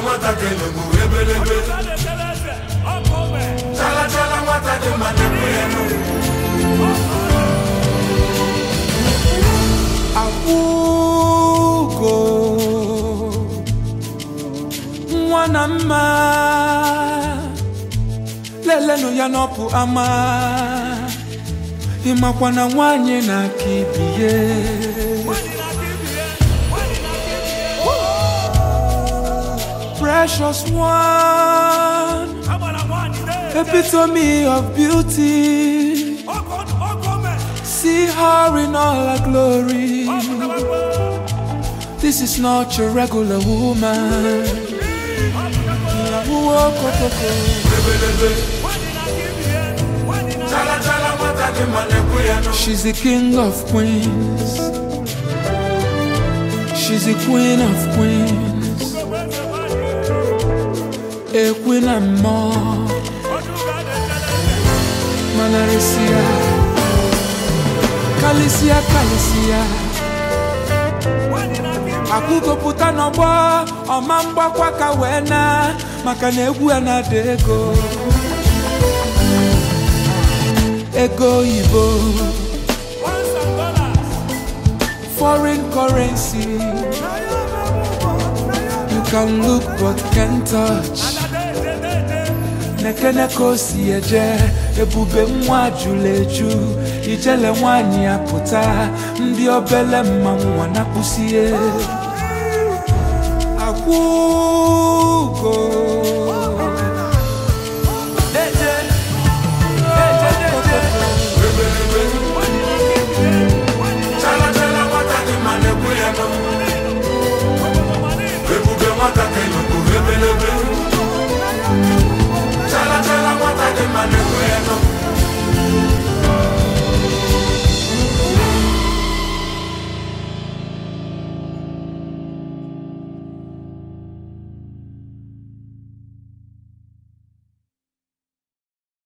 nwata kelemu ebelebe chala chala nwata dị mma na-ekwe ya akwụgo nwa na mma lelenu ya n'ọpụ ama ịmakwa na nwanyị na-aka ibiye precious one, epitome of beauty. See her in all her glory. This is not your regular woman. She's the king of queens. She's the queen of queens. A queen and more. Manarisia, Kalisia. Akugo puta no boy, o mamba kwa kawena, makane egwu na dego. Ego Ibo, foreign currency. You can look but can't touch. Nekene kosi eje, ebube mwa juleju. Ijele nwanyị apụta, ndị obele mma nwa na-akpụsie. Akwụgo chala chala nwata dị mma na-ekwe ya nọ ebube nwata kelemu ebelebe chala chala nwata dị mma na-ekwe